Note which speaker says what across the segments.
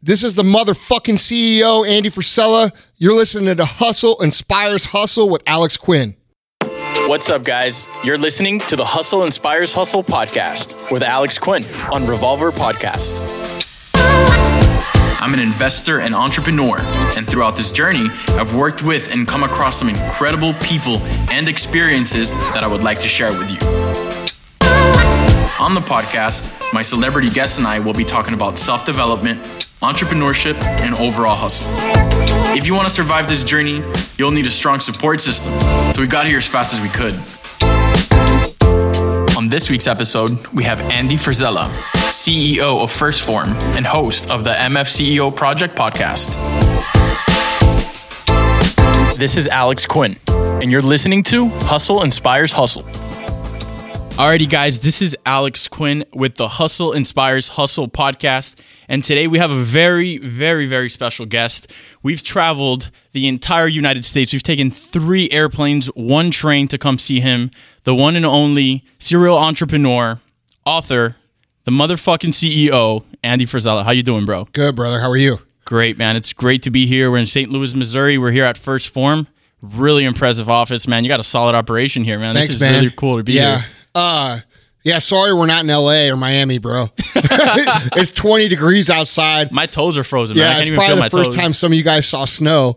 Speaker 1: This is the motherfucking CEO, Andy Frisella. You're listening to Hustle Inspires Hustle with Alex Quinn.
Speaker 2: What's up, guys? You're listening to the Hustle Inspires Hustle podcast with Alex Quinn on Revolver Podcasts. I'm an investor and entrepreneur, and throughout this journey, I've worked with and come across some incredible people and experiences that I would like to share with you. On the podcast, my celebrity guests and I will be talking about self-development, entrepreneurship, and overall hustle. If you want to survive this journey, you'll need a strong support system, so we got here as fast as we could. On this week's episode, we have Andy Frisella, CEO of First Form and host of the MFCEO Project podcast. This is Alex Quinn, and you're listening to Hustle Inspires Hustle. Alrighty, guys, this is Alex Quinn with the Hustle Inspires Hustle podcast. And today we have a very, very, very special guest. We've traveled the entire United States. We've taken 3 airplanes, 1 train to come see him. The one and only serial entrepreneur, author, the motherfucking CEO, Andy Frisella. How you doing, bro?
Speaker 1: Good, brother. How are you?
Speaker 2: Great, man. It's great to be here. We're in St. Louis, Missouri. We're here at First Form. Really impressive office, man. You got a solid operation here, man.
Speaker 1: Thanks,
Speaker 2: this is
Speaker 1: man.
Speaker 2: really cool to be here.
Speaker 1: Yeah, sorry we're not in LA or Miami, bro. It's 20 degrees outside.
Speaker 2: My toes are frozen, man. I
Speaker 1: Yeah,
Speaker 2: can't
Speaker 1: it's
Speaker 2: even feel
Speaker 1: probably
Speaker 2: my
Speaker 1: the first
Speaker 2: toes.
Speaker 1: time some of you guys saw snow,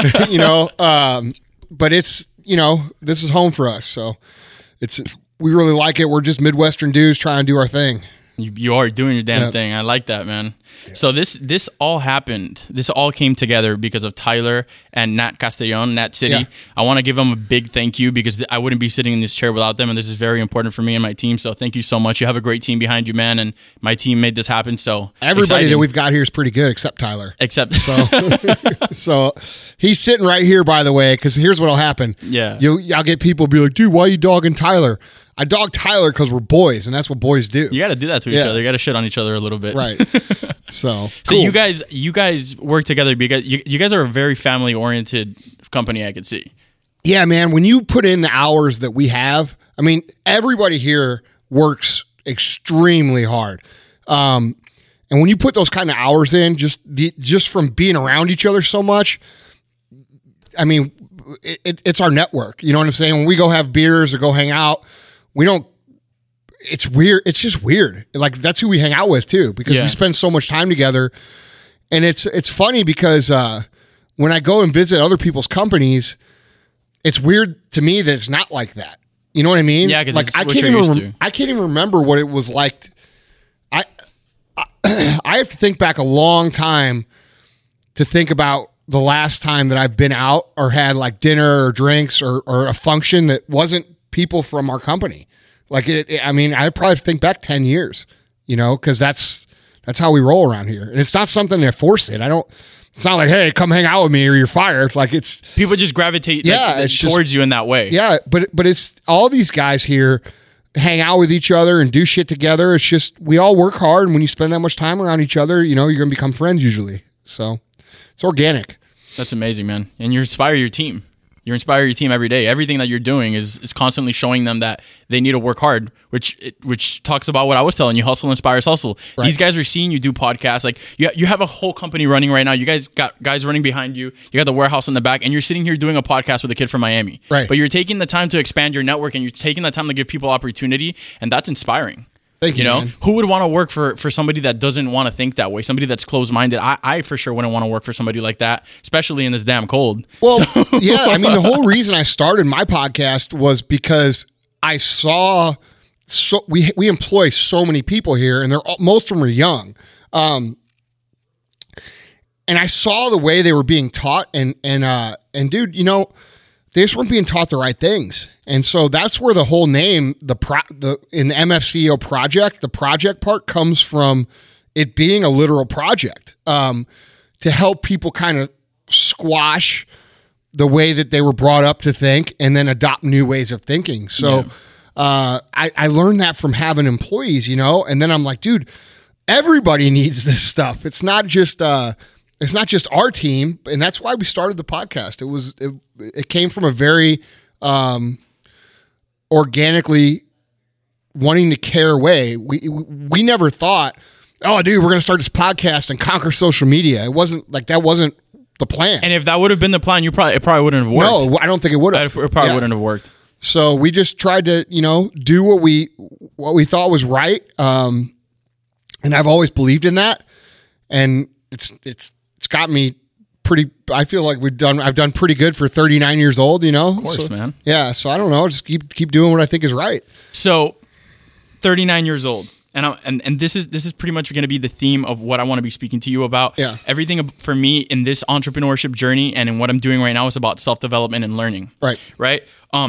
Speaker 1: but it's, this is home for us. So we really like it. We're just Midwestern dudes trying to do our thing.
Speaker 2: You are doing your damn thing. I like that, man. Yeah. So this all happened. This all came together because of Tyler and Nat Castellon, Nat City.
Speaker 1: Yeah.
Speaker 2: I want to give them a big thank you because I wouldn't be sitting in this chair without them, and this is very important for me and my team. So thank you so much. You have a great team behind you, man, and my team made this happen. So
Speaker 1: everybody
Speaker 2: exciting.
Speaker 1: that we've got here is pretty good, except Tyler.
Speaker 2: So
Speaker 1: he's sitting right here, by the way, because here's what'll happen.
Speaker 2: Yeah,
Speaker 1: I'll get people be like, dude, why are you dogging Tyler? I dog Tyler because we're boys, and that's what boys do.
Speaker 2: you got to do that to each other. You got to shit on each other a little bit,
Speaker 1: Right? So
Speaker 2: cool. you guys work together because you guys are a very family oriented company. I could see.
Speaker 1: Yeah, man. When you put in the hours that we have, I mean, everybody here works extremely hard. And when you put those kind of hours in, just from being around each other so much, I mean, it's our network. You know what I'm saying? When we go have beers or go hang out, it's weird. It's just weird. Like, that's who we hang out with too, because we spend so much time together. And it's funny because when I go and visit other people's companies, it's weird to me that it's not like that. You know what I mean?
Speaker 2: Yeah, because
Speaker 1: like I can't even remember what it was like. I have to think back a long time to think about the last time that I've been out or had like dinner or drinks or a function that wasn't people from our company. Like I mean, I probably have to think back 10 years, because that's how we roll around here. And it's not something to force it. It's not like, hey, come hang out with me or you're fired. Like, it's
Speaker 2: people just gravitate
Speaker 1: it's
Speaker 2: towards you in that way.
Speaker 1: Yeah. But it's all these guys here hang out with each other and do shit together. It's just, we all work hard. And when you spend that much time around each other, you're going to become friends usually. So it's organic.
Speaker 2: That's amazing, man. And you inspire your team. You inspire your team every day. Everything that you're doing is constantly showing them that they need to work hard, which talks about what I was telling you, hustle inspires hustle. Right. These guys are seeing you do podcasts. Like you have a whole company running right now. You guys got guys running behind you. You got the warehouse in the back, and you're sitting here doing a podcast with a kid from Miami.
Speaker 1: Right.
Speaker 2: But you're taking the time to expand your network, and you're taking the time to give people opportunity, and that's inspiring.
Speaker 1: Thank you, man.
Speaker 2: Who would want to work for somebody that doesn't want to think that way? Somebody that's closed-minded. I for sure wouldn't want to work for somebody like that, especially in this damn cold.
Speaker 1: Well, yeah. I mean, the whole reason I started my podcast was because I saw we employ so many people here, and most of them are young. And I saw the way they were being taught, and dude, they just weren't being taught the right things. And so that's where the whole name, in the MFCEO project, the project part comes from it being a literal project to help people kind of squash the way that they were brought up to think and then adopt new ways of thinking. So I learned that from having employees, and then I'm like, dude, everybody needs this stuff. It's not just our team, and that's why we started the podcast. It came from a very organically wanting to care way. We never thought oh, dude, we're going to start this podcast and conquer social media. It wasn't like that wasn't the plan.
Speaker 2: And if that would have been the plan, it probably wouldn't have worked.
Speaker 1: No, I don't think it would have.
Speaker 2: It probably wouldn't have worked.
Speaker 1: So we just tried to, do what we thought was right. And I've always believed in that. And it's got me pretty, I feel like I've done pretty good for 39 years old,
Speaker 2: Of course, man.
Speaker 1: Yeah. So I don't know. Just keep doing what I think is right.
Speaker 2: So 39 years old. And this is pretty much going to be the theme of what I want to be speaking to you about.
Speaker 1: Yeah.
Speaker 2: Everything for me in this entrepreneurship journey and in what I'm doing right now is about self-development and learning. Right.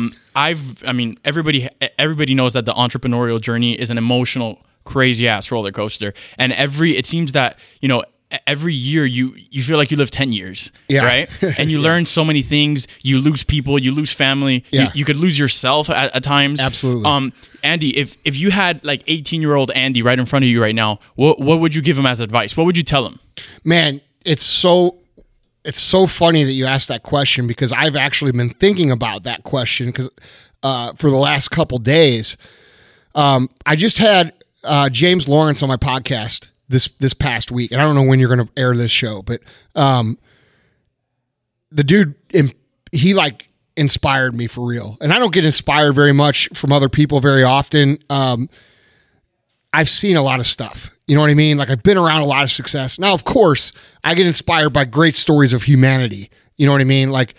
Speaker 2: Everybody knows that the entrepreneurial journey is an emotional, crazy ass roller coaster. And it seems that, every year you feel like you live 10 years, right? And you learn so many things. You lose people, you lose family.
Speaker 1: Yeah.
Speaker 2: You could lose yourself at times.
Speaker 1: Absolutely.
Speaker 2: Andy, if you had like 18-year-old Andy right in front of you right now, what would you give him as advice? What would you tell him?
Speaker 1: Man, it's so funny that you asked that question, because I've actually been thinking about that question because for the last couple days. I just had James Lawrence on my podcast this past week, and I don't know when you're going to air this show, but the dude, he like inspired me for real. And I don't get inspired very much from other people very often. I've seen a lot of stuff. You know what I mean? Like, I've been around a lot of success. Now, of course, I get inspired by great stories of humanity. You know what I mean? Like,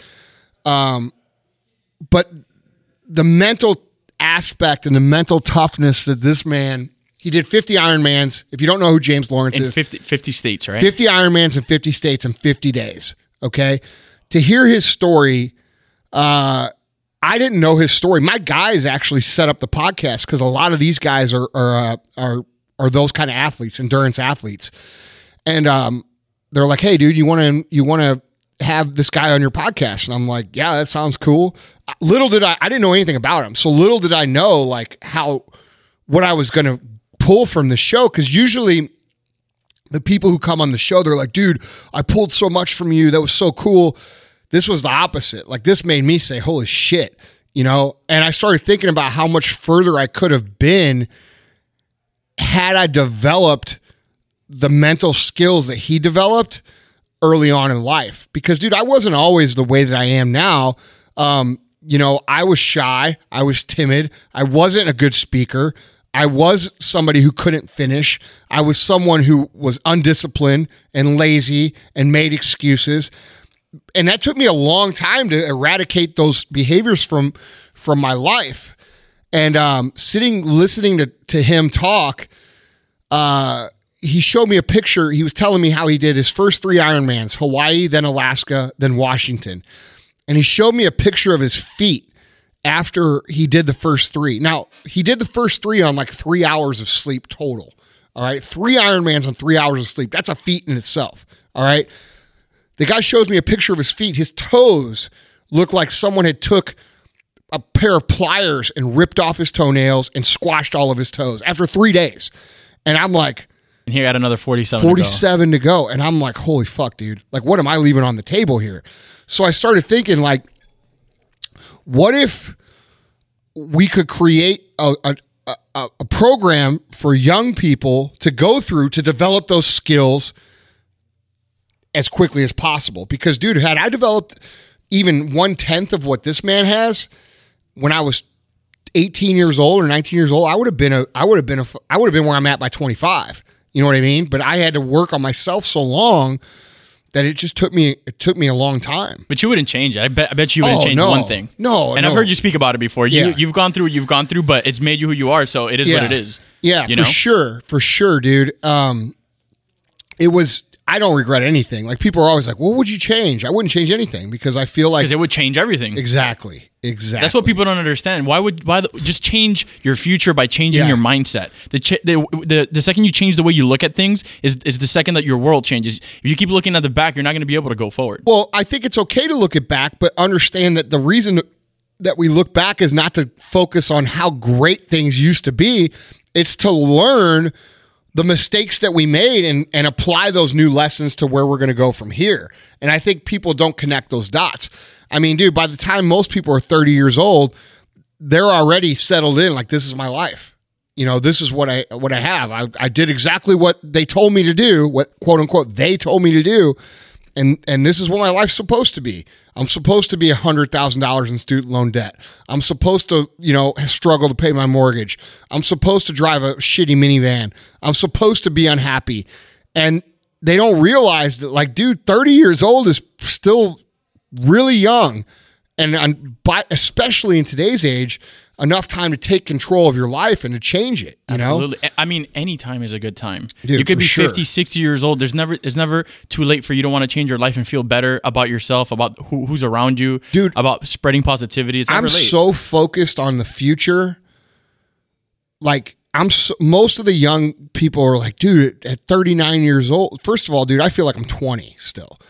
Speaker 1: but the mental aspect and the mental toughness that this man, he did 50 Ironmans. If you don't know who James Lawrence is.
Speaker 2: 50 states, right?
Speaker 1: 50 Ironmans in 50 states in 50 days. Okay. To hear his story, I didn't know his story. My guys actually set up the podcast because a lot of these guys are those kind of athletes, endurance athletes. And they're like, hey, dude, you want to have this guy on your podcast? And I'm like, yeah, that sounds cool. Little did I didn't know anything about him. So little did I know like what I was going to pull from the show. Cause usually the people who come on the show, they're like, dude, I pulled so much from you. That was so cool. This was the opposite. Like, this made me say, holy shit, and I started thinking about how much further I could have been had I developed the mental skills that he developed early on in life. Because, dude, I wasn't always the way that I am now. I was shy. I was timid. I wasn't a good speaker. I was somebody who couldn't finish. I was someone who was undisciplined and lazy and made excuses. And that took me a long time to eradicate those behaviors from my life. And listening to him talk, he showed me a picture. He was telling me how he did his first 3 Ironmans, Hawaii, then Alaska, then Washington. And he showed me a picture of his feet after he did the first 3. Now, he did the first 3 on like 3 hours of sleep total. All right. 3 Ironmans on 3 hours of sleep. That's a feat in itself. All right. The guy shows me a picture of his feet. His toes look like someone had took a pair of pliers and ripped off his toenails and squashed all of his toes after 3 days. And I'm like,
Speaker 2: and he got another 47
Speaker 1: to go. And I'm like, holy fuck, dude. Like, what am I leaving on the table here? So I started thinking, like, what if we could create a program for young people to go through to develop those skills as quickly as possible? Because, dude, had I developed even 1/10 of what this man has when I was 18 years old or 19 years old, I would have been where I'm at by 25. You know what I mean? But I had to work on myself so long that it took me a long time.
Speaker 2: But you wouldn't change it. I bet you wouldn't change one thing.
Speaker 1: No.
Speaker 2: And I've heard you speak about it before. You've gone through what you've gone through, but it's made you who you are. So it is what it is.
Speaker 1: Yeah, for sure, dude. I don't regret anything. Like, people are always like, what would you change? I wouldn't change anything because I feel like...
Speaker 2: Because it would change everything.
Speaker 1: Exactly.
Speaker 2: That's what people don't understand. Just change your future by changing your mindset. The second you change the way you look at things is the second that your world changes. If you keep looking at the back, you're not going to be able to go forward.
Speaker 1: Well, I think it's okay to look at back, but understand that the reason that we look back is not to focus on how great things used to be. It's to learn the mistakes that we made and apply those new lessons to where we're going to go from here. And I think people don't connect those dots. I mean, dude, by the time most people are 30 years old, they're already settled in like, this is my life. this is what I have. I did exactly what they told me to do, what quote unquote they told me to do, and this is what my life's supposed to be. I'm supposed to be $100,000 in student loan debt. I'm supposed to, struggle to pay my mortgage. I'm supposed to drive a shitty minivan. I'm supposed to be unhappy. And they don't realize that, like, dude, 30 years old is still really young. And especially in today's age, enough time to take control of your life and to change it.
Speaker 2: Absolutely. I mean, any time is a good time.
Speaker 1: Dude,
Speaker 2: you could be
Speaker 1: sure.
Speaker 2: 50, 60 years old. It's never too late for you to want to change your life and feel better about yourself, about who's around you,
Speaker 1: dude,
Speaker 2: about spreading positivity. It's never late.
Speaker 1: So focused on the future. Like, most of the young people are like, dude, at 39 years old, first of all, dude, I feel like I'm 20 still.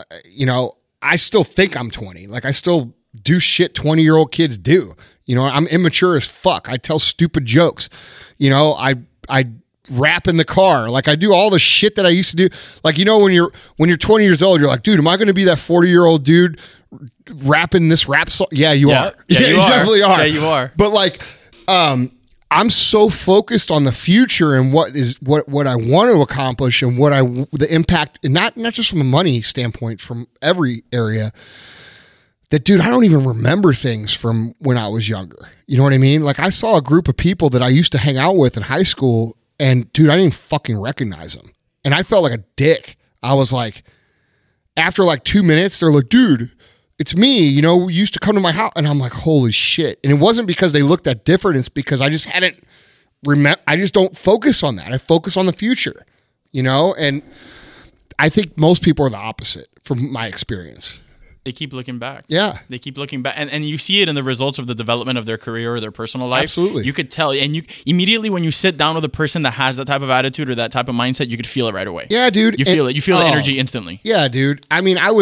Speaker 1: I still think I'm 20. Like, I still do shit 20-year-old kids do. I'm immature as fuck. I tell stupid jokes. I rap in the car. Like, I do all the shit that I used to do. Like, when you're 20 years old, you're like, dude, am I going to be that 40-year-old rapping this rap song? Yeah, you are.
Speaker 2: Yeah, you
Speaker 1: definitely are.
Speaker 2: Yeah, you are.
Speaker 1: But like, I'm so focused on the future and what I want to accomplish and the impact, and not just from a money standpoint, from every area, that, dude, I don't even remember things from when I was younger. You know what I mean? Like, I saw a group of people that I used to hang out with in high school, and, dude, I didn't fucking recognize them. And I felt like a dick. I was like, after like 2 minutes, they're like, dude, it's me, you used to come to my house. And I'm like, holy shit. And it wasn't because they looked that different. It's because I just I just don't focus on that. I focus on the future, and I think most people are the opposite from my experience.
Speaker 2: They keep looking back.
Speaker 1: Yeah.
Speaker 2: They keep looking back. And you see it in the results of the development of their career or their personal life.
Speaker 1: Absolutely.
Speaker 2: You could tell. And you immediately, when you sit down with a person that has that type of attitude or that type of mindset, you could feel it right away.
Speaker 1: Yeah, dude.
Speaker 2: You feel it. You feel the energy instantly.
Speaker 1: Yeah, dude. I mean, I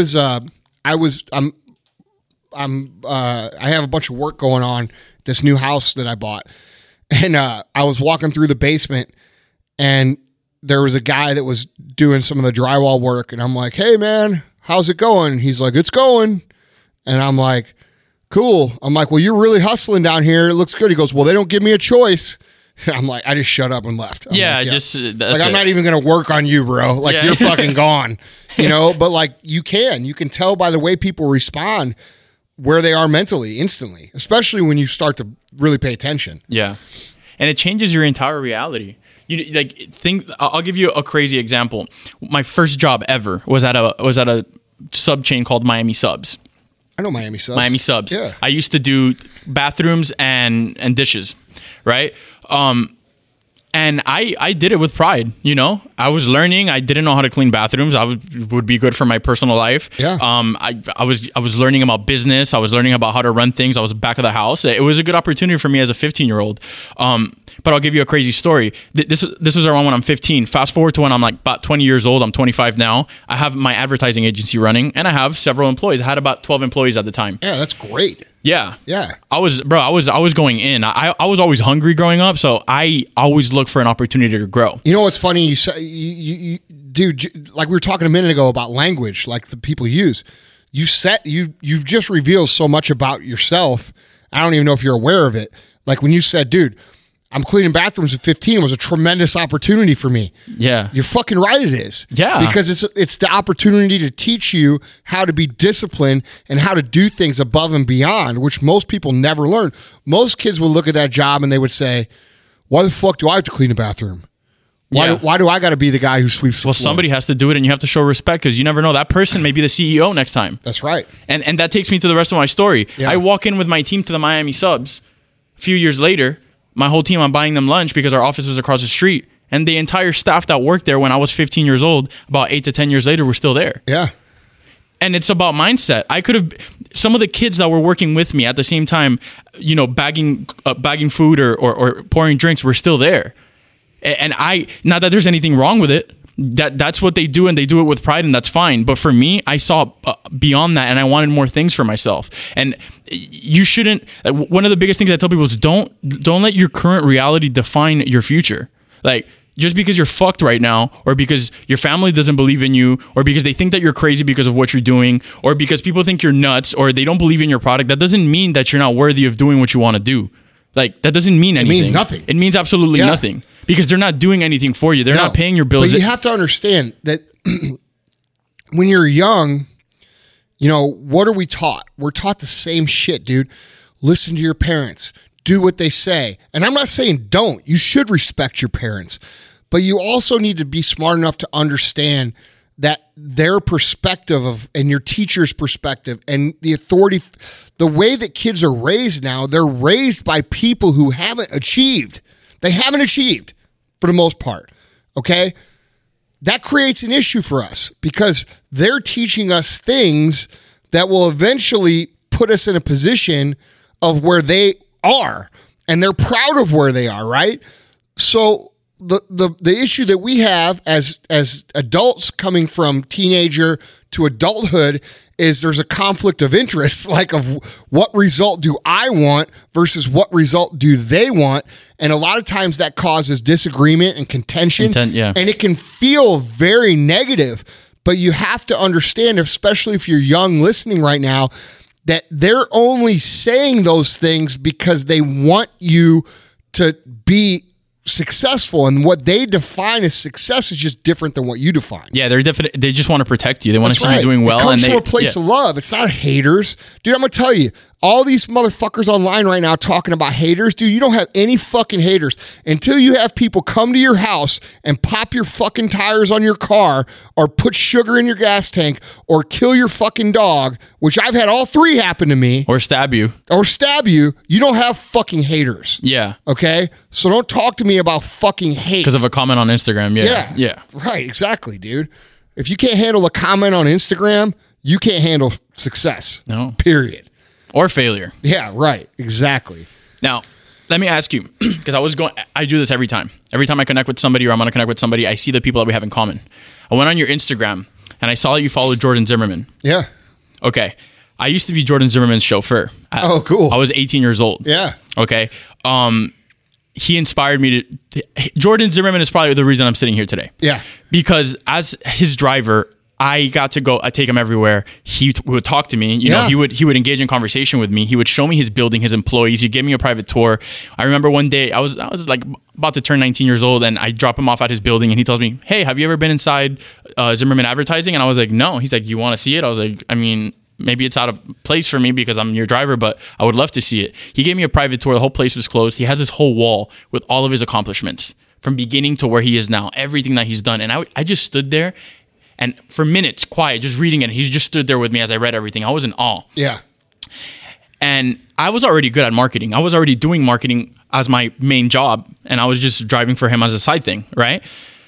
Speaker 1: have a bunch of work going on this new house that I bought. And I was walking through the basement, and there was a guy that was doing some of the drywall work. And I'm like, hey, man, how's it going? He's like, it's going. And I'm like, cool. I'm like, well, you're really hustling down here. It looks good. He goes, well, they don't give me a choice. And I'm like, I just shut up and left. I'm I'm not even going to work on you, bro. Like, you're fucking gone, but like, you can tell by the way people respond where they are mentally instantly, especially when you start to really pay attention.
Speaker 2: Yeah. And it changes your entire reality. I'll give you a crazy example. My first job ever was at a sub chain called Miami Subs.
Speaker 1: I know Miami Subs.
Speaker 2: Miami Subs.
Speaker 1: Yeah.
Speaker 2: I used to do bathrooms and dishes, right? And I did it with pride, I was learning. I didn't know how to clean bathrooms. I would be good for my personal life.
Speaker 1: Yeah.
Speaker 2: I was learning about business. I was learning about how to run things. I was back of the house. It was a good opportunity for me as a 15-year-old. But I'll give you a crazy story. This was around when I'm 15. Fast forward to when I'm like about 20 years old. I'm 25 now. I have my advertising agency running, and I have several employees. I had about 12 employees at the time.
Speaker 1: Yeah, that's great.
Speaker 2: Yeah.
Speaker 1: Yeah.
Speaker 2: I was going in. I was always hungry growing up, so I always looked for an opportunity to grow.
Speaker 1: You know what's funny? You say, you dude, like we were talking a minute ago about language, like the people use. You've just revealed so much about yourself. I don't even know if you're aware of it. Like when you said, dude, I'm cleaning bathrooms at 15, it was a tremendous opportunity for me.
Speaker 2: Yeah.
Speaker 1: You're fucking right, it is.
Speaker 2: Yeah.
Speaker 1: Because it's the opportunity to teach you how to be disciplined and how to do things above and beyond, which most people never learn. Most kids would look at that job and they would say, why the fuck do I have to clean a bathroom? Why do I got to be the guy who sweeps the floor?
Speaker 2: Well, somebody has to do it, and you have to show respect because you never know. That person may be the CEO next time.
Speaker 1: That's right.
Speaker 2: And that takes me to the rest of my story.
Speaker 1: Yeah.
Speaker 2: I walk in with my team to the Miami Subs. A few years later, my whole team, I'm buying them lunch because our office was across the street. And the entire staff that worked there when I was 15 years old, about 8 to 10 years later, were still there.
Speaker 1: Yeah.
Speaker 2: And it's about mindset. I could have, some of the kids that were working with me at the same time, bagging food or pouring drinks were still there. And not that there's anything wrong with it. That's what they do, and they do it with pride, and that's fine. But for me, I saw beyond that, and I wanted more things for myself. And you shouldn't. One of the biggest things I tell people is don't let your current reality define your future. Like, just because you're fucked right now, or because your family doesn't believe in you, or because they think that you're crazy because of what you're doing, or because people think you're nuts, or they don't believe in your product, that doesn't mean that you're not worthy of doing what you want to do. Like, that doesn't mean anything.
Speaker 1: It means nothing.
Speaker 2: It means absolutely nothing because they're not doing anything for you. They're not paying your bills.
Speaker 1: But you have to understand that when you're young, you know, what are we taught? We're taught the same shit, dude. Listen to your parents. Do what they say. And I'm not saying don't. You should respect your parents. But you also need to be smart enough to understand that their perspective and your teacher's perspective and the authority, the way that kids are raised now, they're raised by people who haven't achieved. They haven't achieved for the most part. Okay? That creates an issue for us because they're teaching us things that will eventually put us in a position of where they are, and they're proud of where they are, right? So the issue that we have as adults coming from teenager to adulthood is there's a conflict of interest, like of what result do I want versus what result do they want. And a lot of times that causes disagreement and contention. And it can feel very negative, but you have to understand, especially if you're young listening right now, that they're only saying those things because they want you to be successful, and what they define as success is just different than what you define.
Speaker 2: Yeah, they just want to protect you. They want to see you doing well.
Speaker 1: It comes from a place of love. It's not haters. Dude, I'm going to tell you, all these motherfuckers online right now talking about haters, dude, you don't have any fucking haters until you have people come to your house and pop your fucking tires on your car or put sugar in your gas tank or kill your fucking dog, which I've had all three happen to me.
Speaker 2: Or stab you.
Speaker 1: You don't have fucking haters.
Speaker 2: Yeah.
Speaker 1: Okay? So don't talk to me about fucking hate.
Speaker 2: Because of a comment on Instagram. Yeah.
Speaker 1: Right, exactly, dude. If you can't handle a comment on Instagram, you can't handle success.
Speaker 2: No.
Speaker 1: Period.
Speaker 2: Or failure.
Speaker 1: Yeah, right. Exactly.
Speaker 2: Now, let me ask you, because I do this every time. Every time I connect with somebody or I'm going to connect with somebody, I see the people that we have in common. I went on your Instagram and I saw that you follow Jordan Zimmerman.
Speaker 1: Yeah.
Speaker 2: Okay. I used to be Jordan Zimmerman's chauffeur.
Speaker 1: Oh, cool.
Speaker 2: I was 18 years old.
Speaker 1: Yeah.
Speaker 2: Okay. He inspired me to. Jordan Zimmerman is probably the reason I'm sitting here today.
Speaker 1: Yeah.
Speaker 2: Because as his driver, I got to I take him everywhere. He would talk to me. You know, he would engage in conversation with me. He would show me his building, his employees. He gave me a private tour. I remember one day I was like about to turn 19 years old, and I drop him off at his building, and he tells me, "Hey, have you ever been inside Zimmerman Advertising?" And I was like, "No." He's like, "You want to see it?" I was like, "I mean, maybe it's out of place for me because I'm your driver, but I would love to see it." He gave me a private tour. The whole place was closed. He has this whole wall with all of his accomplishments from beginning to where he is now, everything that he's done. And I just stood there and for minutes, quiet, just reading it. He just stood there with me as I read everything. I was in awe.
Speaker 1: Yeah.
Speaker 2: And I was already good at marketing. I was already doing marketing as my main job, and I was just driving for him as a side thing, right?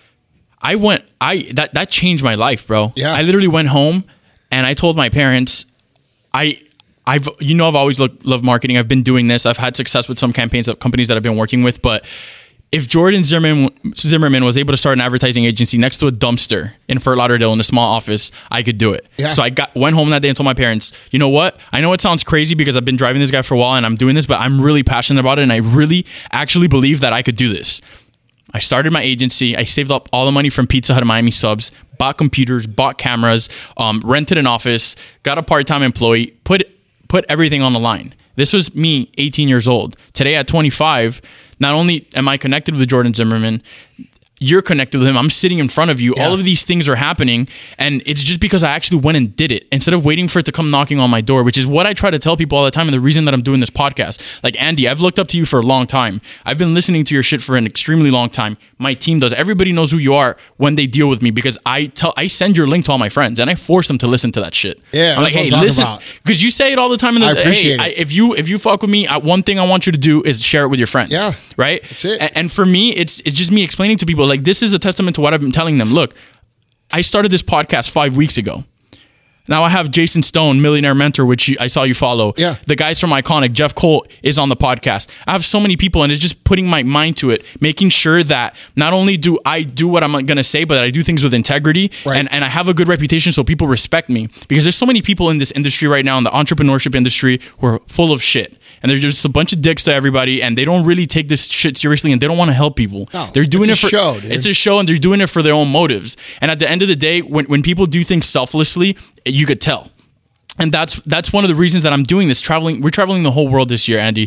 Speaker 2: That changed my life, bro.
Speaker 1: Yeah.
Speaker 2: I literally went home and I told my parents, I've always loved marketing. I've been doing this. I've had success with some companies that I've been working with, but if Jordan Zimmerman was able to start an advertising agency next to a dumpster in Fort Lauderdale in a small office, I could do it. Yeah. So I went home that day and told my parents, you know what? I know it sounds crazy because I've been driving this guy for a while and I'm doing this, but I'm really passionate about it and I really actually believe that I could do this. I started my agency. I saved up all the money from Pizza Hut and Miami Subs, bought computers, bought cameras, rented an office, got a part-time employee, put everything on the line. This was me, 18 years old. Today at 25, not only am I connected with Jordan Zimmerman, you're connected with him. I'm sitting in front of you. Yeah. All of these things are happening. And it's just because I actually went and did it instead of waiting for it to come knocking on my door, which is what I try to tell people all the time. And the reason that I'm doing this podcast, like Andy, I've looked up to you for a long time. I've been listening to your shit for an extremely long time. My team does. Everybody knows who you are when they deal with me because I send your link to all my friends and I force them to listen to that shit.
Speaker 1: Yeah.
Speaker 2: I'm like, hey, listen, because you say it all the time.
Speaker 1: I appreciate it.
Speaker 2: If you fuck with me, one thing I want you to do is share it with your friends.
Speaker 1: Yeah.
Speaker 2: Right.
Speaker 1: That's it.
Speaker 2: And for me, it's just me explaining to people like this is a testament to what I've been telling them. Look, I started this podcast 5 weeks ago. Now I have Jason Stone, Millionaire Mentor, which I saw you follow.
Speaker 1: Yeah.
Speaker 2: The guys from Iconic, Jeff Cole is on the podcast. I have so many people and it's just putting my mind to it, making sure that not only do I do what I'm going to say, but that I do things with integrity. Right. And I have a good reputation so people respect me because there's so many people in this industry right now, in the entrepreneurship industry, who are full of shit. And they're just a bunch of dicks to everybody and they don't really take this shit seriously and they don't want to help people.
Speaker 1: No,
Speaker 2: they're doing
Speaker 1: it's
Speaker 2: it for
Speaker 1: a show, dude.
Speaker 2: It's a show and they're doing it for their own motives. And at the end of the day, when people do things selflessly, you could tell. And that's one of the reasons that I'm doing this. We're traveling the whole world this year, Andy.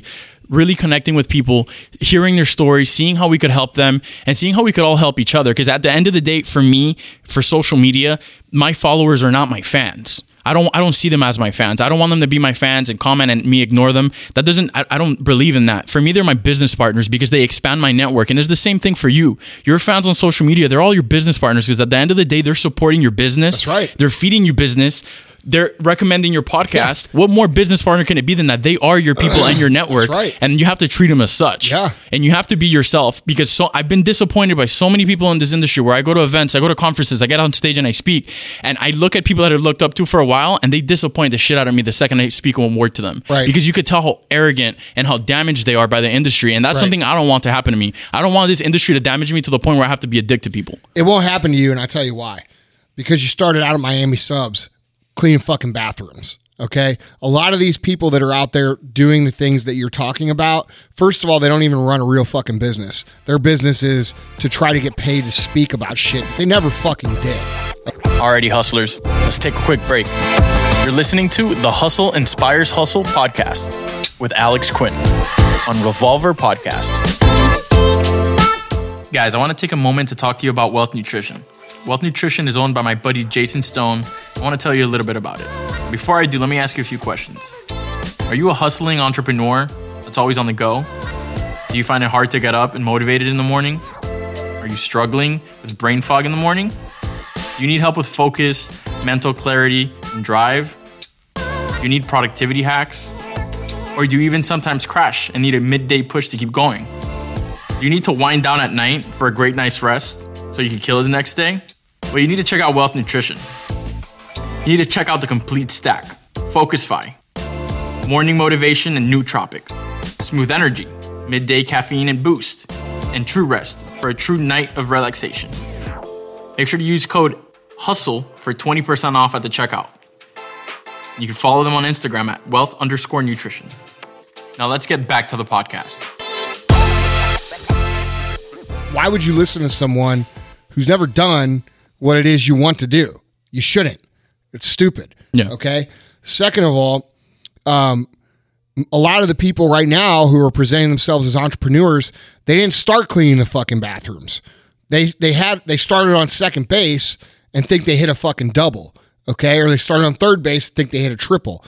Speaker 2: really connecting with people, hearing their stories, seeing how we could help them, and seeing how we could all help each other. Because at the end of the day, for me, for social media, my followers are not my fans. I don't see them as my fans. I don't want them to be my fans and comment and me ignore them. I don't believe in that. For me, they're my business partners because they expand my network. And it's the same thing for you. Your fans on social media, they're all your business partners because at the end of the day, they're supporting your business.
Speaker 1: That's right.
Speaker 2: They're feeding you business. They're recommending your podcast. Yeah. What more business partner can it be than that? They are your people and your network.
Speaker 1: That's right.
Speaker 2: And you have to treat them as such.
Speaker 1: Yeah.
Speaker 2: And you have to be yourself because I've been disappointed by so many people in this industry where I go to events, I go to conferences, I get on stage and I speak, and I look at people that I looked up to for a while and they disappoint the shit out of me the second I speak one word to them.
Speaker 1: Right.
Speaker 2: Because you could tell how arrogant and how damaged they are by the industry. And that's something I don't want to happen to me. I don't want this industry to damage me to the point where I have to be a dick to people.
Speaker 1: It won't happen to you, and I'll tell you why. Because you started out at Miami Subs cleaning fucking bathrooms, okay? A lot of these people that are out there doing the things that you're talking about, first of all, they don't even run a real fucking business. Their business is to try to get paid to speak about shit that they never fucking did.
Speaker 2: Alrighty, hustlers, let's take a quick break. You're listening to the Hustle Inspires Hustle podcast with Alex Quinn on Revolver Podcasts. Guys, I want to take a moment to talk to you about Wealth Nutrition. Wealth Nutrition is owned by my buddy Jason Stone. I want to tell you a little bit about it. Before I do, let me ask you a few questions. Are you a hustling entrepreneur that's always on the go? Do you find it hard to get up and motivated in the morning? Are you struggling with brain fog in the morning? Do you need help with focus, mental clarity, and drive? Do you need productivity hacks? Or do you even sometimes crash and need a midday push to keep going? Do you need to wind down at night for a great night's rest so you can kill it the next day? Well, you need to check out Wealth Nutrition. You need to check out the complete stack. Focus-Fi, Morning Motivation and Nootropic, Smooth Energy, Midday Caffeine and Boost, and True Rest for a true night of relaxation. Make sure to use code HUSTLE for 20% off at the checkout. You can follow them on Instagram at wealth_nutrition. Now let's get back to the podcast.
Speaker 1: Why would you listen to someone who's never done what it is you want to do? You shouldn't. It's stupid.
Speaker 2: Yeah.
Speaker 1: Okay. Second of all, a lot of the people right now who are presenting themselves as entrepreneurs, they didn't start cleaning the fucking bathrooms. They started on second base and think they hit a fucking double. Okay. Or they started on third base and think they hit a triple.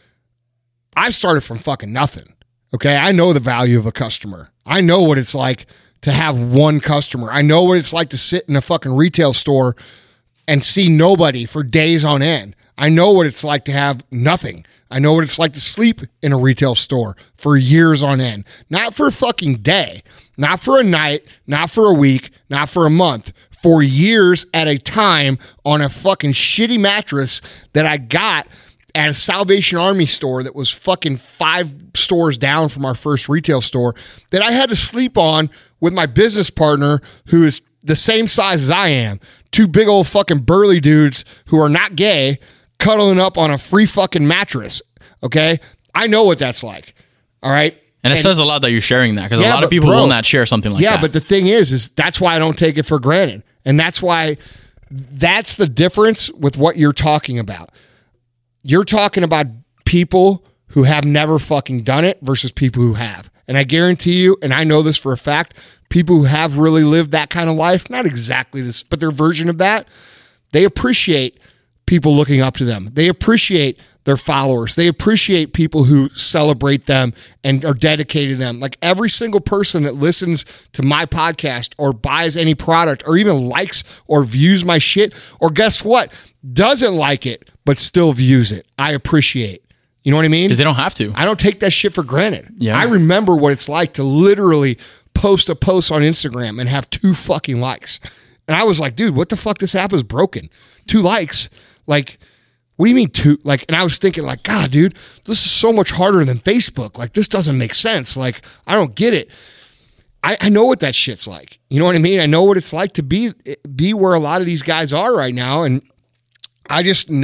Speaker 1: I started from fucking nothing. Okay. I know the value of a customer. I know what it's like to have one customer. I know what it's like to sit in a fucking retail store and see nobody for days on end. I know what it's like to have nothing. I know what it's like to sleep in a retail store for years on end. Not for a fucking day, not for a night, not for a week, not for a month, for years at a time on a fucking shitty mattress that I got at a Salvation Army store that was fucking 5 stores down from our first retail store that I had to sleep on with my business partner who is the same size as I am. 2 big old fucking burly dudes who are not gay cuddling up on a free fucking mattress. Okay? I know what that's like. All right?
Speaker 2: And it says a lot that you're sharing that because a lot of people will not share something like that.
Speaker 1: Yeah, but the thing is that's why I don't take it for granted. And that's why that's the difference with what you're talking about. You're talking about people who have never fucking done it versus people who have. And I guarantee you, and I know this for a fact, people who have really lived that kind of life, not exactly this, but their version of that, they appreciate people looking up to them. They appreciate their followers. They appreciate people who celebrate them and are dedicated to them. Like every single person that listens to my podcast or buys any product or even likes or views my shit, or guess what? Doesn't like it, but still views it. I appreciate. You know what I mean?
Speaker 2: Because they don't have to.
Speaker 1: I don't take that shit for granted.
Speaker 2: Yeah.
Speaker 1: I remember what it's like to literally post a post on Instagram and have 2 fucking likes. And I was like, dude, what the fuck? This app is broken. 2 likes? Like, what do you mean 2? Like, and I was thinking like, God, dude, this is so much harder than Facebook. Like, this doesn't make sense. Like, I don't get it. I know what that shit's like. You know what I mean? I know what it's like to be where a lot of these guys are right now. And I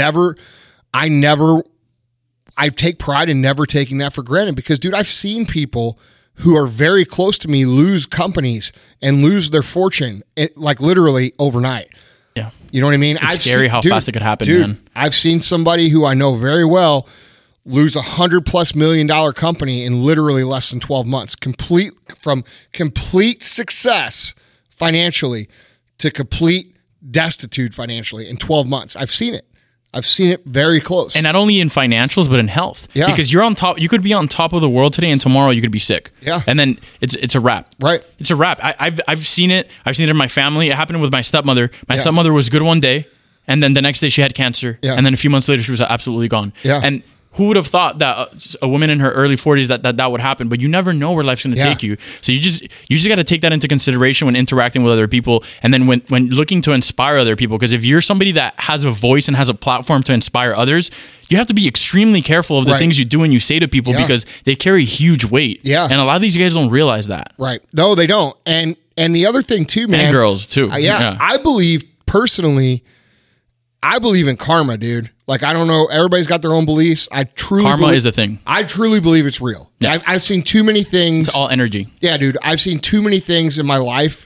Speaker 1: take pride in never taking that for granted because, dude, I've seen people who are very close to me lose companies and lose their fortune, like literally overnight.
Speaker 2: Yeah.
Speaker 1: You know what I mean?
Speaker 2: It's scary how fast it could happen,
Speaker 1: dude,
Speaker 2: man.
Speaker 1: I've seen somebody who I know very well lose $100+ million company in literally less than 12 months, from complete success financially to complete destitute financially in 12 months. I've seen it. I've seen it very close.
Speaker 2: And not only in financials, but in health.
Speaker 1: Yeah.
Speaker 2: Because you're on top. You could be on top of the world today, and tomorrow you could be sick.
Speaker 1: Yeah.
Speaker 2: And then it's a wrap.
Speaker 1: Right.
Speaker 2: It's a wrap. I've seen it. I've seen it in my family. It happened with my stepmother. My stepmother was good one day, and then the next day she had cancer.
Speaker 1: Yeah.
Speaker 2: And then a few months later she was absolutely gone.
Speaker 1: Yeah.
Speaker 2: And who would have thought that a woman in her early 40s that would happen? But you never know where life's going to take you. So you just got to take that into consideration when interacting with other people, and then when looking to inspire other people. Because if you're somebody that has a voice and has a platform to inspire others, you have to be extremely careful of the things you do and you say to people because they carry huge weight.
Speaker 1: Yeah.
Speaker 2: And a lot of these guys don't realize that.
Speaker 1: Right. No, they don't. And the other thing too, man.
Speaker 2: And girls too.
Speaker 1: I believe personally, I believe in karma, dude. Like, I don't know. Everybody's got their own beliefs.
Speaker 2: Karma is a thing.
Speaker 1: I truly believe it's real.
Speaker 2: Yeah.
Speaker 1: I've seen too many things.
Speaker 2: It's all energy.
Speaker 1: Yeah, dude. I've seen too many things in my life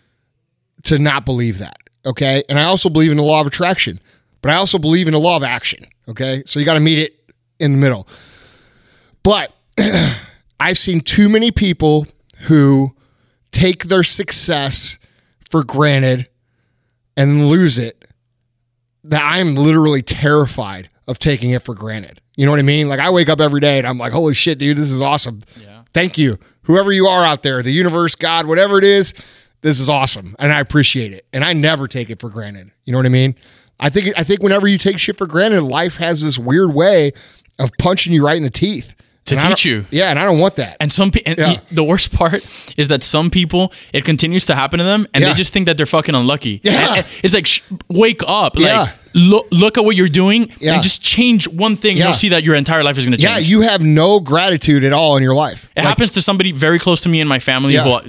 Speaker 1: to not believe that. Okay. And I also believe in the law of attraction, but I also believe in the law of action. Okay. So you got to meet it in the middle. But I've seen too many people who take their success for granted and lose it, that I'm literally terrified of taking it for granted. You know what I mean? Like, I wake up every day and I'm like, holy shit, dude, this is awesome. Yeah. Thank you. Whoever you are out there, the universe, God, whatever it is, this is awesome. And I appreciate it. And I never take it for granted. You know what I mean? I think whenever you take shit for granted, life has this weird way of punching you right in the teeth.
Speaker 2: To teach you.
Speaker 1: Yeah, and I don't want that.
Speaker 2: And the worst part is that some people, it continues to happen to them, and they just think that they're fucking unlucky.
Speaker 1: Yeah.
Speaker 2: And it's like, wake up. Like, look at what you're doing, and just change one thing. You'll see that your entire life is going to change.
Speaker 1: Yeah, you have no gratitude at all in your life.
Speaker 2: It happens to somebody very close to me in my family.
Speaker 1: Yeah.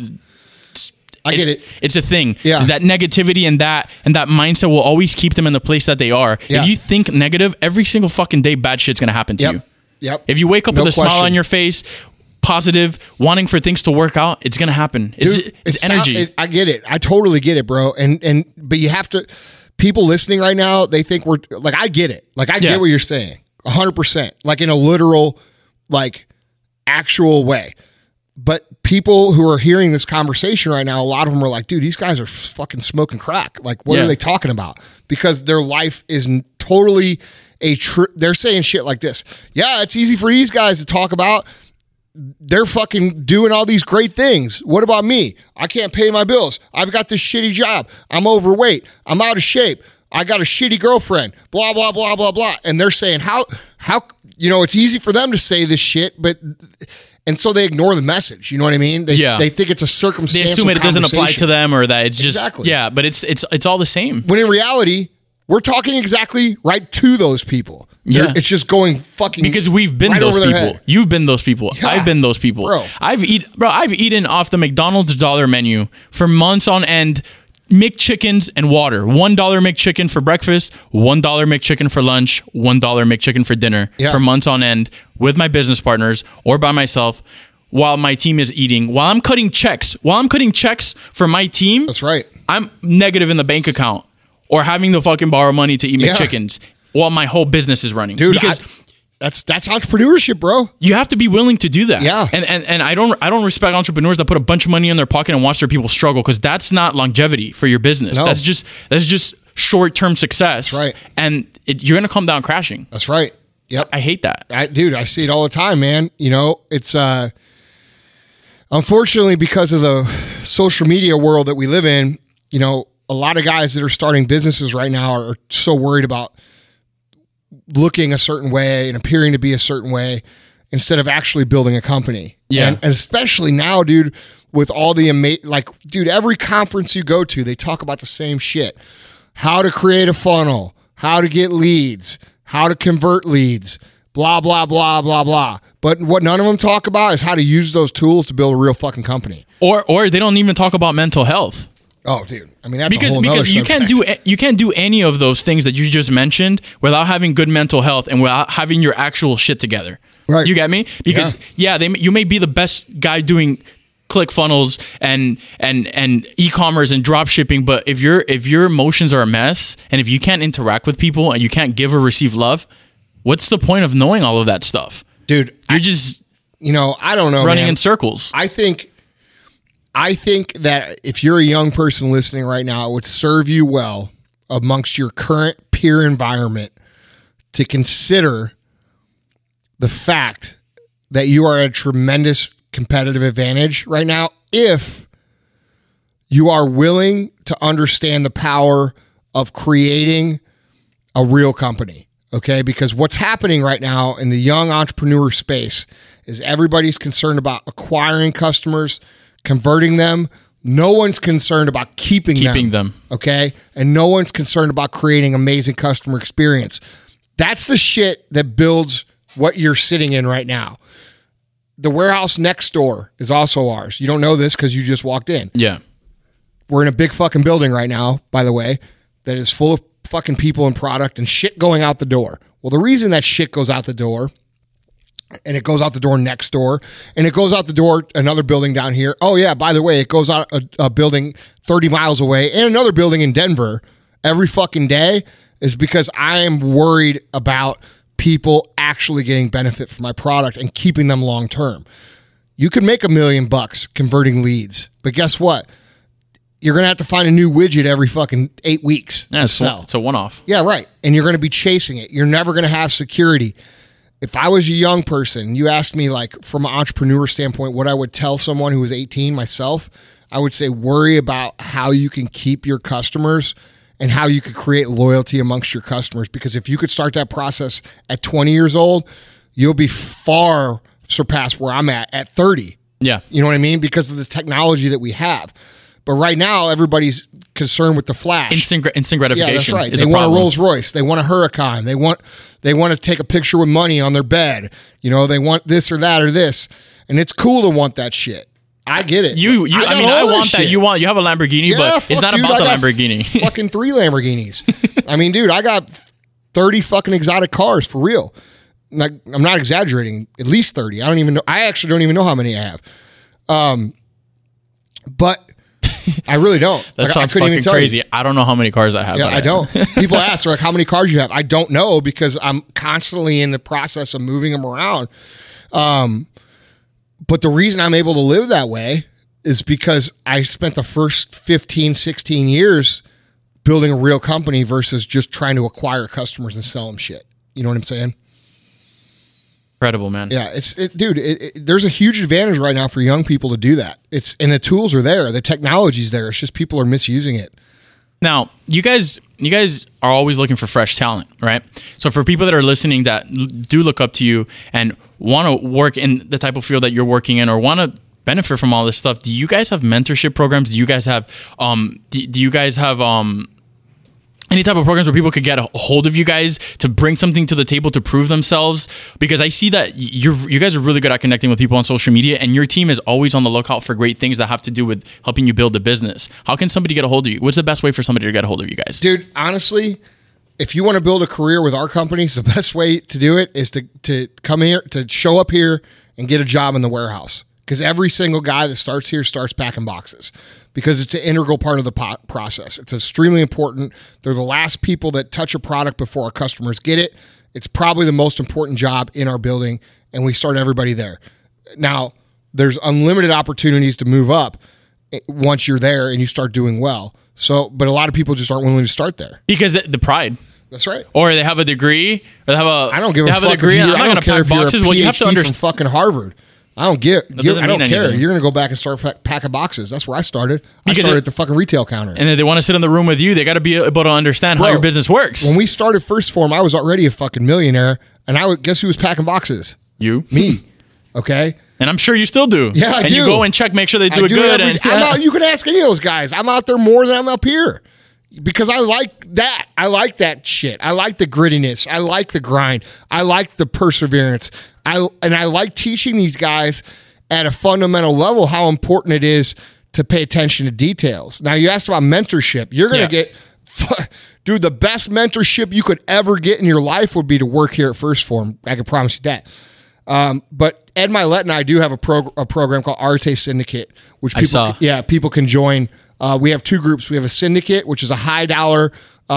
Speaker 1: I get it.
Speaker 2: It's a thing.
Speaker 1: Yeah.
Speaker 2: That negativity and that mindset will always keep them in the place that they are.
Speaker 1: Yeah.
Speaker 2: If you think negative, every single fucking day, bad shit's going to happen to you.
Speaker 1: Yep.
Speaker 2: If you wake up with a smile on your face, positive, wanting for things to work out, it's going to happen. It's energy.
Speaker 1: I get it. I totally get it, bro. But you have to, people listening right now, they think we're like, I get it. Like, I get what you're saying 100%, like in a literal, like actual way. But people who are hearing this conversation right now, a lot of them are like, dude, these guys are fucking smoking crack. Like, what are they talking about? Because their life is totally they're saying shit like this. Yeah, it's easy for these guys to talk about. They're fucking doing all these great things. What about me? I can't pay my bills. I've got this shitty job. I'm overweight. I'm out of shape. I got a shitty girlfriend. Blah, blah, blah, blah, blah. And they're saying, how, it's easy for them to say this shit, and so they ignore the message. You know what I mean? They think it's a circumstantial
Speaker 2: They assume it doesn't apply to them, or that it's just,
Speaker 1: exactly.
Speaker 2: Yeah, but it's all the same.
Speaker 1: When in reality, we're talking exactly right to those people. It's just going fucking
Speaker 2: because we've been
Speaker 1: right
Speaker 2: those people. You've been those people.
Speaker 1: Yeah.
Speaker 2: I've been those people.
Speaker 1: Bro.
Speaker 2: I've eaten off the McDonald's dollar menu for months on end. McChickens and water. $1 McChicken for breakfast, $1 McChicken for lunch, $1 McChicken for dinner for months on end with my business partners or by myself while my team is eating. While I'm cutting checks for my team.
Speaker 1: That's right.
Speaker 2: I'm negative in the bank account or having to fucking borrow money to eat McChickens while my whole business is running.
Speaker 1: Dude,
Speaker 2: because
Speaker 1: that's entrepreneurship, bro.
Speaker 2: You have to be willing to do that.
Speaker 1: Yeah.
Speaker 2: And I don't respect entrepreneurs that put a bunch of money in their pocket and watch their people struggle, because that's not longevity for your business.
Speaker 1: No.
Speaker 2: That's just short-term success.
Speaker 1: That's right.
Speaker 2: And you're going to come down crashing.
Speaker 1: That's right. Yep.
Speaker 2: I hate that.
Speaker 1: I see it all the time, man. It's unfortunately, because of the social media world that we live in, a lot of guys that are starting businesses right now are so worried about looking a certain way and appearing to be a certain way instead of actually building a company.
Speaker 2: Yeah.
Speaker 1: And especially now, dude, with all the every conference you go to, they talk about the same shit. How to create a funnel, how to get leads, how to convert leads, blah, blah, blah, blah, blah. But what none of them talk about is how to use those tools to build a real fucking company.
Speaker 2: Or they don't even talk about mental health.
Speaker 1: Oh, dude. I mean, that's a whole nother
Speaker 2: because you can't do any of those things that you just mentioned without having good mental health and without having your actual shit together.
Speaker 1: Right.
Speaker 2: You get me? Because you may be the best guy doing ClickFunnels and e-commerce and drop shipping, but if your emotions are a mess and if you can't interact with people and you can't give or receive love, what's the point of knowing all of that stuff?
Speaker 1: Dude,
Speaker 2: You're just
Speaker 1: I don't know,
Speaker 2: running
Speaker 1: man.
Speaker 2: in circles.
Speaker 1: I think that if you're a young person listening right now, it would serve you well amongst your current peer environment to consider the fact that you are at a tremendous competitive advantage right now if you are willing to understand the power of creating a real company, okay? Because what's happening right now in the young entrepreneur space is everybody's concerned about acquiring customers, converting them. No one's concerned about keeping them, okay? And no one's concerned about creating amazing customer experience. That's the shit that builds what you're sitting in right now. The warehouse next door is also ours. You don't know this because you just walked in.
Speaker 2: Yeah.
Speaker 1: We're in a big fucking building right now, by the way, that is full of fucking people and product and shit going out the door. Well, the reason that shit goes out the door, and it goes out the door next door, and it goes out the door another building down here. Oh, yeah, by the way, it goes out a building 30 miles away and another building in Denver every fucking day is because I am worried about people actually getting benefit from my product and keeping them long term. You can make $1 million converting leads, but guess what? You're going to have to find a new widget every fucking 8 weeks to sell.
Speaker 2: It's a one-off.
Speaker 1: Yeah, right. And you're going to be chasing it. You're never going to have security. If I was a young person, you asked me like from an entrepreneur standpoint, what I would tell someone who was 18 myself, I would say worry about how you can keep your customers and how you could create loyalty amongst your customers. Because if you could start that process at 20 years old, you'll be far surpassed where I'm at 30.
Speaker 2: Yeah.
Speaker 1: You know what I mean? Because of the technology that we have. But right now, everybody's concerned with the flash.
Speaker 2: Instant gratification.
Speaker 1: Yeah, that's right. They want a Rolls Royce. They want a Huracan. They want to take a picture with money on their bed. They want this or that or this. And it's cool to want that shit. I get it.
Speaker 2: I want that. You have a Lamborghini, but it's not about the Lamborghini.
Speaker 1: Fucking 3 Lamborghinis. I mean, dude, I got 30 fucking exotic cars for real. Like, I'm not exaggerating. At least 30. I don't even know. I actually don't even know how many I have. But I really don't.
Speaker 2: That sounds fucking crazy. I don't know how many cars I have.
Speaker 1: Yeah, I don't. People ask, they're like, how many cars you have? I don't know because I'm constantly in the process of moving them around. But the reason I'm able to live that way is because I spent the first 15, 16 years building a real company versus just trying to acquire customers and sell them shit. You know what I'm saying?
Speaker 2: Incredible, man.
Speaker 1: Yeah, there's a huge advantage right now for young people to do that. And the tools are there, the technology's there. It's just people are misusing it.
Speaker 2: Now, you guys are always looking for fresh talent, right? So for people that are listening that do look up to you and want to work in the type of field that you're working in or want to benefit from all this stuff, do you guys have mentorship programs? Do you guys have any type of programs where people could get a hold of you guys to bring something to the table to prove themselves? Because I see that you guys are really good at connecting with people on social media, and your team is always on the lookout for great things that have to do with helping you build a business. How can somebody get a hold of you? What's the best way for somebody to get a hold of you guys?
Speaker 1: Dude, honestly, if you want to build a career with our companies, the best way to do it is to come here, to show up here and get a job in the warehouse. Because every single guy that starts here starts packing boxes. Because it's an integral part of the process. It's extremely important. They're the last people that touch a product before our customers get it. It's probably the most important job in our building, and we start everybody there. Now, there's unlimited opportunities to move up once you're there and you start doing well. But a lot of people just aren't willing to start there.
Speaker 2: Because the pride.
Speaker 1: That's right.
Speaker 2: Or they have a degree, or they have a
Speaker 1: I don't give a fuck.
Speaker 2: Degree, I'm not going to pack boxes. Well, you have to understand.
Speaker 1: From fucking Harvard. I don't care.
Speaker 2: Anything.
Speaker 1: You're going to go back and start packing boxes. That's where I started. I started at the fucking retail counter.
Speaker 2: And then they want to sit in the room with you. They got to be able to understand how your business works.
Speaker 1: When we started First Form, I was already a fucking millionaire. And guess who was packing boxes?
Speaker 2: You.
Speaker 1: Me. Okay?
Speaker 2: And I'm sure you still do.
Speaker 1: Yeah, I do.
Speaker 2: And you go and check, make sure they do it good.
Speaker 1: You can ask any of those guys. I'm out there more than I'm up here. Because I like that. I like that shit. I like the grittiness. I like the grind. I like the perseverance. I like teaching these guys at a fundamental level how important it is to pay attention to details. Now, you asked about mentorship. You're going to get, dude, the best mentorship you could ever get in your life would be to work here at First Form. I can promise you that. But Ed Milet and I do have a program called Arte Syndicate, which people can join. We have 2 groups. We have a syndicate, which is a high dollar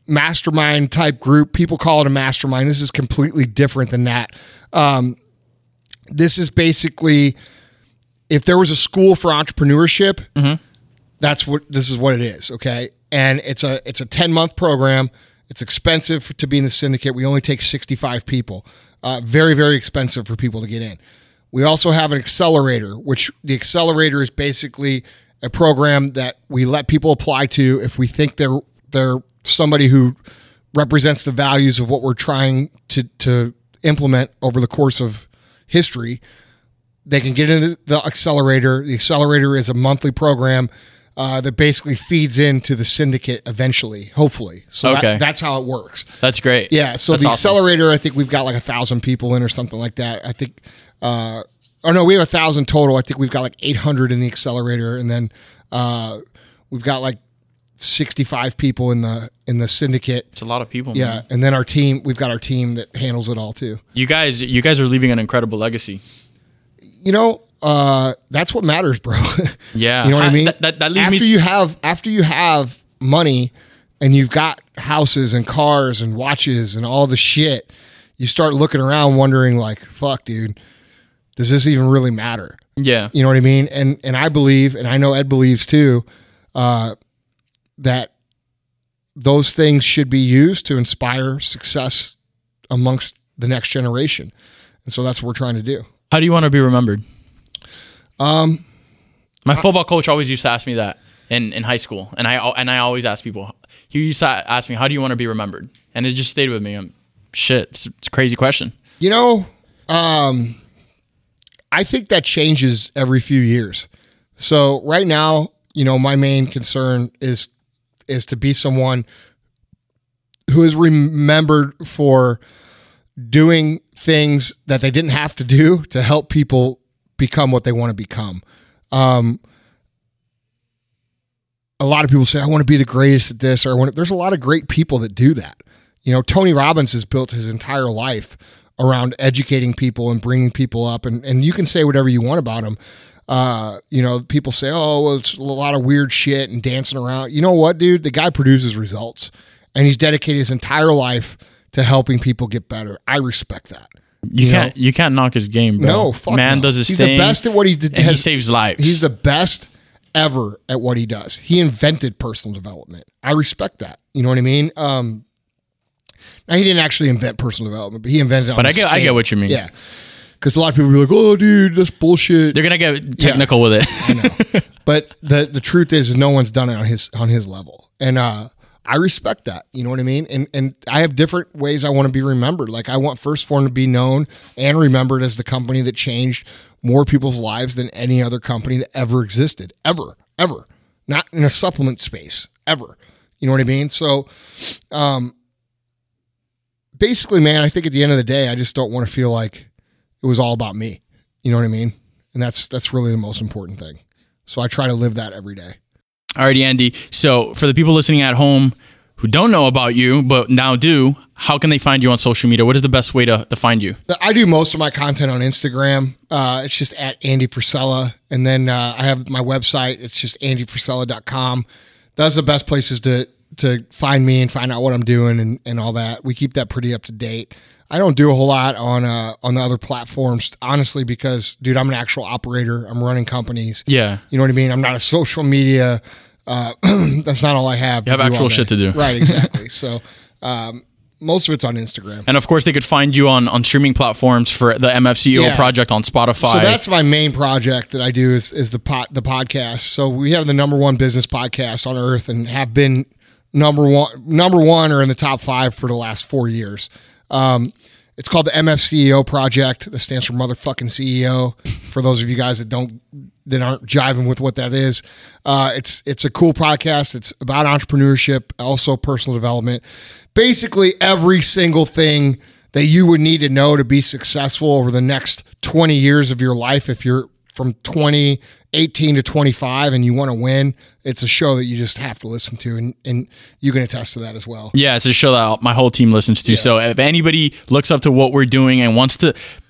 Speaker 1: mastermind type group. People call it a mastermind. This is completely different than that. This is basically, if there was a school for entrepreneurship, this is what it is. Okay. And it's a 10-month program. It's expensive to be in the syndicate. We only take 65 people. Very, very expensive for people to get in. We also have an accelerator, which the accelerator is basically a program that we let people apply to if we think they're somebody who represents the values of what we're trying to implement over the course of history. They can get into the accelerator. The accelerator is a monthly program that basically feeds into the syndicate eventually, hopefully. So that's how it works.
Speaker 2: That's great.
Speaker 1: Yeah. So that's the accelerator, I think we've got like 1,000 people in or something like that. I think, we have 1,000 total. I think we've got like 800 in the accelerator. And then we've got like 65 people in the syndicate.
Speaker 2: It's a lot of people.
Speaker 1: Yeah.
Speaker 2: Man.
Speaker 1: And then we've got our team that handles it all too.
Speaker 2: You guys are leaving an incredible legacy.
Speaker 1: That's what matters, bro.
Speaker 2: Yeah.
Speaker 1: You know what I mean?
Speaker 2: That leads
Speaker 1: after you have money and you've got houses and cars and watches and all the shit, you start looking around wondering like, fuck, dude, does this even really matter?
Speaker 2: Yeah.
Speaker 1: You know what I mean? And I believe, and I know Ed believes too, that those things should be used to inspire success amongst the next generation. And so that's what we're trying to do.
Speaker 2: How do you want to be remembered? My football coach always used to ask me that in high school, and I always ask people. He used to ask me, "How do you want to be remembered?" And it just stayed with me. It's a crazy question.
Speaker 1: I think that changes every few years. So right now, my main concern is to be someone who is remembered for doing things that they didn't have to do to help people become what they want to become. A lot of people say, I want to be the greatest at this, there's a lot of great people that do that. Tony Robbins has built his entire life around educating people and bringing people up, and you can say whatever you want about him. People say, oh, well, it's a lot of weird shit and dancing around. You know what, dude? The guy produces results, and he's dedicated his entire life to helping people get better. I respect that.
Speaker 2: You can't knock his game, bro.
Speaker 1: No, fuck
Speaker 2: Man
Speaker 1: no.
Speaker 2: does his
Speaker 1: He's
Speaker 2: thing.
Speaker 1: He's the best at what he did.
Speaker 2: He saves lives.
Speaker 1: He's the best ever at what he does. He invented personal development. I respect that. You know what I mean? Now, he didn't actually invent personal development, but he invented it.
Speaker 2: But I get what you mean.
Speaker 1: Yeah. Because a lot of people be like, oh, dude, that's bullshit.
Speaker 2: They're going to get technical with it.
Speaker 1: I know. But the truth is no one's done it on his level. And I respect that. You know what I mean? And I have different ways I want to be remembered. Like I want First Form to be known and remembered as the company that changed more people's lives than any other company that ever existed. Ever. Not in a supplement space. Ever. You know what I mean? So basically, man, I think at the end of the day, I just don't want to feel like it was all about me. You know what I mean? And that's really the most important thing. So I try to live that every day.
Speaker 2: Alrighty, Andy. So for the people listening at home who don't know about you, but now do, how can they find you on social media? What is the best way to find you?
Speaker 1: I do most of my content on Instagram. It's just at Andy Frisella. And then I have my website. It's just andyfrisella.com. That's the best places to find me and find out what I'm doing and all that. We keep that pretty up to date. I don't do a whole lot on the other platforms, honestly, because, dude, I'm an actual operator. I'm running companies.
Speaker 2: Yeah.
Speaker 1: You know what I mean? I'm not a social media. That's not all I have.
Speaker 2: You have actual shit to do.
Speaker 1: Right, exactly. So most of it's on Instagram.
Speaker 2: And, of course, they could find you on streaming platforms for the MFCEO project on Spotify.
Speaker 1: So that's my main project that I do is the podcast. So we have the #1 business podcast on earth and have been number one or in the top 5 for the last 4 years. It's called the MFCEO project. That stands for motherfucking CEO. For those of you guys that aren't jiving with what that is, it's a cool podcast. It's about entrepreneurship, also personal development. Basically, every single thing that you would need to know to be successful over the next 20 years of your life. If you're from 18 to 25 and you want to win, it's a show that you just have to listen to, and you can attest to that as well.
Speaker 2: Yeah, it's a show that my whole team listens to. Yeah. So if anybody looks up to what we're doing and wants to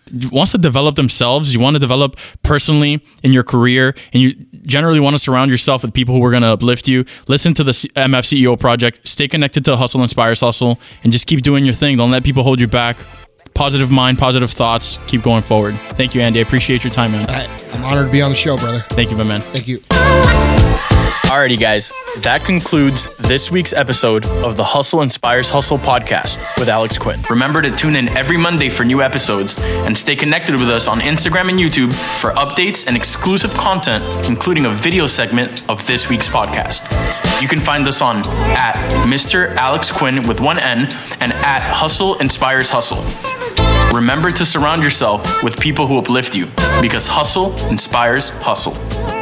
Speaker 2: wants to develop themselves, you want to develop personally in your career, and you generally want to surround yourself with people who are going to uplift you, listen to the MF CEO Project, stay connected to Hustle Inspires Hustle, and just keep doing your thing. Don't let people hold you back. Positive mind, positive thoughts. Keep going forward. Thank you, Andy. I appreciate your time, man.
Speaker 1: I'm honored to be on the show, brother.
Speaker 2: Thank you, my man.
Speaker 1: Thank you.
Speaker 2: Alrighty, guys. That concludes this week's episode of the Hustle Inspires Hustle podcast with Alex Quinn. Remember to tune in every Monday for new episodes and stay connected with us on Instagram and YouTube for updates and exclusive content, including a video segment of this week's podcast. You can find us on @Mr. Alex Quinn with one N and @Hustle Inspires Hustle. Remember to surround yourself with people who uplift you, because hustle inspires hustle.